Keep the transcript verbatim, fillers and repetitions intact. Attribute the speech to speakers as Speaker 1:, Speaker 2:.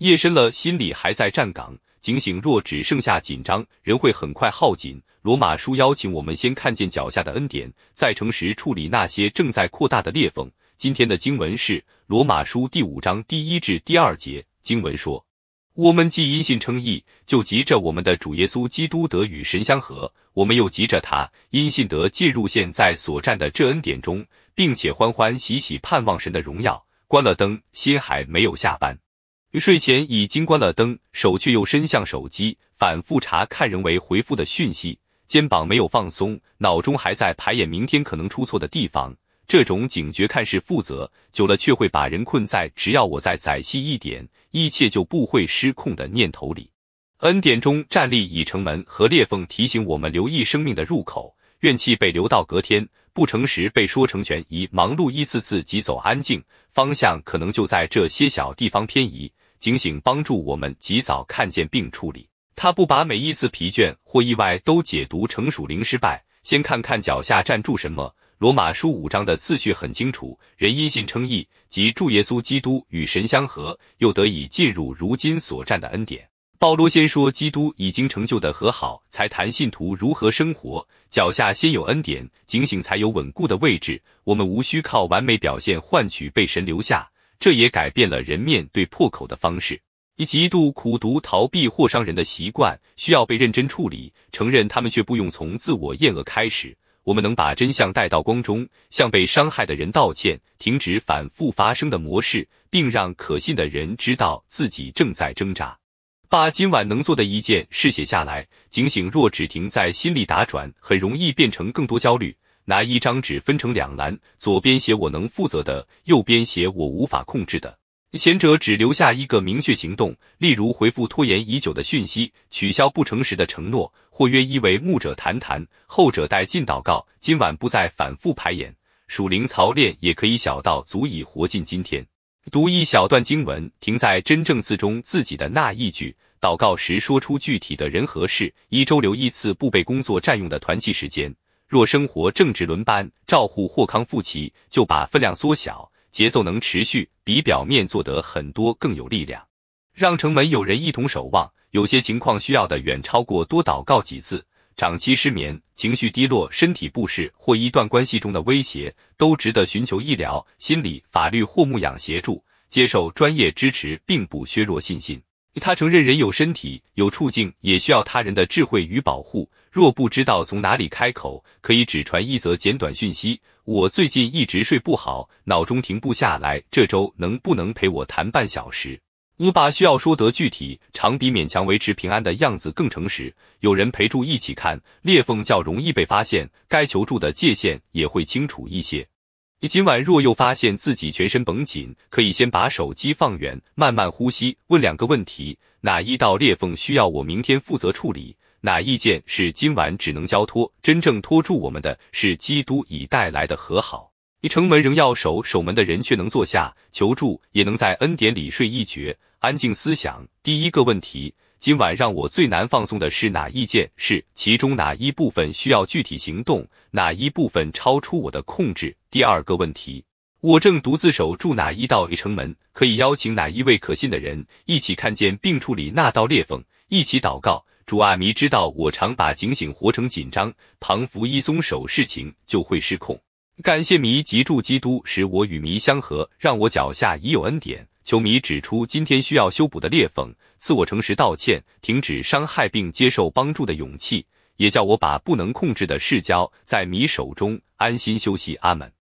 Speaker 1: 夜深了，心里还在站岗，警醒若只剩下紧张，人会很快耗尽。罗马书邀请我们先看见脚下的恩典，再诚实处理那些正在扩大的裂缝。今天的经文是罗马书第五章第一至第二节，经文说：我们既因信称义，就急着我们的主耶稣基督得与神相合，我们又急着他因信得进入现在所占的这恩典中，并且欢欢喜喜盼望神的荣耀。关了灯，心还没有下班。睡前已经关了灯，手却又伸向手机，反复查看人为回复的讯息，肩膀没有放松，脑中还在排演明天可能出错的地方。这种警觉看似负责，久了却会把人困在只要我再仔细一点，一切就不会失控的念头里。恩典中站立以城门和裂缝提醒我们留意生命的入口，怨气被留到隔天，不诚实被说成全疑，忙碌一次次急走安静，方向可能就在这些小地方偏移。警醒帮助我们及早看见并处理，他不把每一次疲倦或意外都解读成属灵失败。先看看脚下站住什么。罗马书五章的次序很清楚，人因信称义，即主耶稣基督与神相合，又得以进入如今所占的恩典。保罗先说基督已经成就的和好，才谈信徒如何生活。脚下先有恩典，警醒才有稳固的位置。我们无需靠完美表现换取被神留下，这也改变了人面对破口的方式。以极度苦读逃避或伤人的习惯，需要被认真处理，承认他们却不用从自我厌恶开始。我们能把真相带到光中，向被伤害的人道歉，停止反复发生的模式，并让可信的人知道自己正在挣扎。把今晚能做的一件事写下来，警醒若只停在心里打转，很容易变成更多焦虑。拿一张纸分成两栏，左边写我能负责的，右边写我无法控制的。前者只留下一个明确行动，例如回复拖延已久的讯息，取消不诚实的承诺，或约一位牧者谈谈。后者带进祷告，今晚不再反复排演。属灵操练也可以小到足以活进今天。读一小段经文，停在真正字中自己的那一句，祷告时说出具体的人和事，一周留一次不被工作占用的团契时间。若生活正值轮班，照护或康复期，就把分量缩小，节奏能持续，比表面做得很多更有力量。让城门有人一同守望，有些情况需要的远超过多祷告几次。长期失眠、情绪低落、身体不适或一段关系中的威胁，都值得寻求医疗、心理、法律或牧养协助，接受专业支持并不削弱信心。他承认人有身体、有处境，也需要他人的智慧与保护。若不知道从哪里开口，可以只传一则简短讯息：我最近一直睡不好，脑中停不下来，这周能不能陪我谈半小时？我把需要说得具体，常比勉强维持平安的样子更诚实。有人陪住一起看，裂缝较容易被发现，该求助的界限也会清楚一些。今晚若又发现自己全身绷紧，可以先把手机放远，慢慢呼吸，问两个问题：哪一道裂缝需要我明天负责处理？哪一件是今晚只能交托？真正拖住我们的是基督已带来的和好。城门仍要守，守门的人却能坐下求助，也能在恩典里睡一觉。安静思想，第一个问题：今晚让我最难放松的是哪一件事？其中哪一部分需要具体行动？哪一部分超出我的控制？第二个问题：我正独自守住哪一道城门？可以邀请哪一位可信的人一起看见并处理那道裂缝？一起祷告。主啊，迷知道我常把警醒活成紧张，旁服一松手，事情就会失控。感谢迷及助基督使我与迷相合，让我脚下已有恩典。求迷指出今天需要修补的裂缝，赐我诚实道歉，停止伤害并接受帮助的勇气，也叫我把不能控制的事交在迷手中，安心休息。阿们。